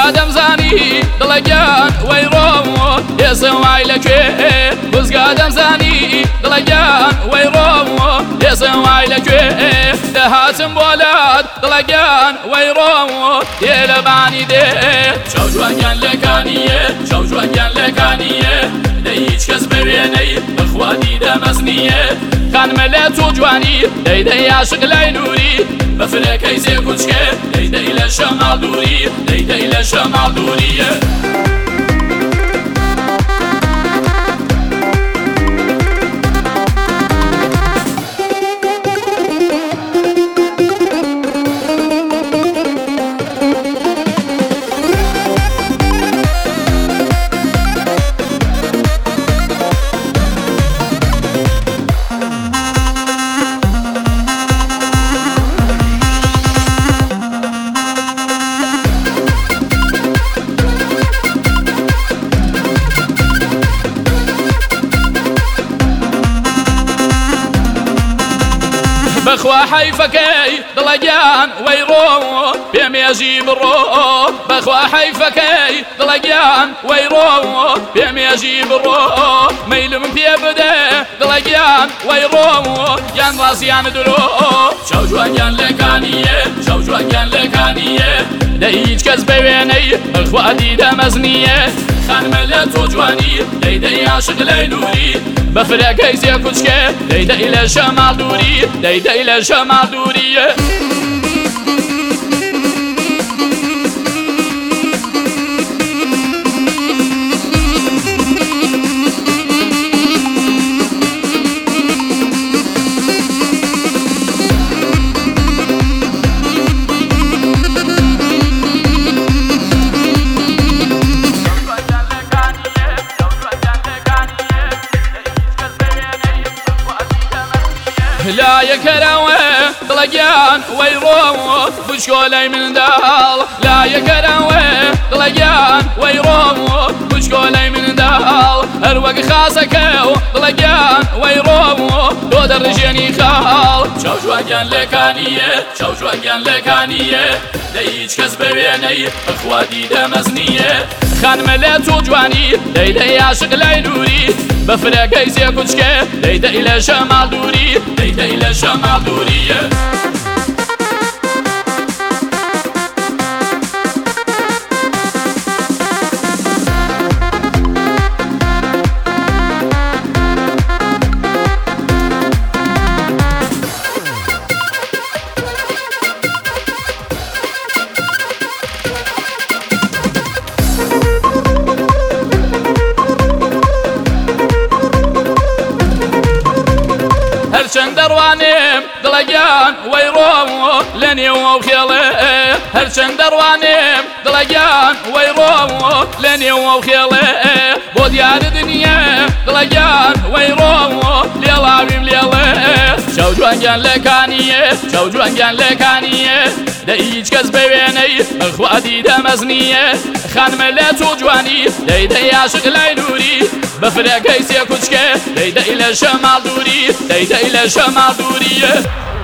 دەمزانی دڵەگیان وەی ڕۆمۆ ێسە وای لەکوێ بزگادەمزانی دڵەگیان وەی ڕۆمۆ ێسە وای لەکوێ دەهاتم بۆلات دڵەگیان وەی ڕۆمۆ دێ لە بانی دێ چاو جوانیان لەکانیە چاو جوانیان لەکانیە دەی هیچ کەس بەوێنەی بەخوا دیدە مەزنیە خانمە لە تۆ جوانی دەیدەی عاشق لای نووری بەفرەکەی زێ کوچکێ دەیدەی لە شەماڵ دووری دەیدەی لە شەماڵ دووریە بەخوا حەیفەکەی دڵەگیان وەی ڕۆمۆ پێمێژی بڕۆ بەخوا حەیفەکەی دڵەگیان وەی ڕۆمۆ پێمێژی بڕۆ مەیلم پێ بدە دڵەگیان وەی ڕۆمۆ یان ڕاستیان درۆ چاو جوانیان لەکانیە چاو جوانیان لەکانیە دەی هیچ کەس بەوێنەی بەخوا دیدە مەزنیە خانمە لە تۆ جوانی دەیدەی عاشق لای نووری بەفرەکەی زێ کوچکێ دەیدەی لە شەماڵ دووری دەیدەی لە شەماڵ دووریە لا یەکەرەوە دڵەگیان وەی ڕۆمۆ بچکۆلەی منداڵ لا یەکەرەوە دڵەگیان وەی ڕۆمۆ بچکۆلەی منداڵ هەر وەک خاسەکە و دڵەگیان وەی ڕۆمۆ تۆ دەڕژێنی خاڵ چاو جوانیان لەکانیە چاو جوانیان لەکانیە دەی هیچ کەس بەوێنەی بەخوا دیدە مەزنیە خانمە لە تۆ جوانی دەیدەی عاشق لای نووری بەفرەکەی زێ کوچکێ دەیدەی لە شەماڵ دووری دەیدەی لە شەماڵ دووریە هەرچەند دەڕوانێم دڵەگیان وەی ڕۆمۆ لە نێو ئەو خێڵێ هەرچەند دەڕوانێم دڵەگیان وەی ڕۆمۆ لە نێو ئەو خێڵێ بۆ دیارە دنیە دڵەگیان وەی ڕۆمۆ لێڵاویم لێڵێ چاو جوانیان لەکانیە چاو جوانیان لەکانیە دەی هیچ کەس بەوێنەی بەخوا دیدە مەزنیە خانمە لە تۆ جوانی دەیدەی عاشق لای نووری بەفرەکەی سێ کوچکێ دەیدەی لە شەماڵ دووری دەیدەی لە شەماڵ دووریە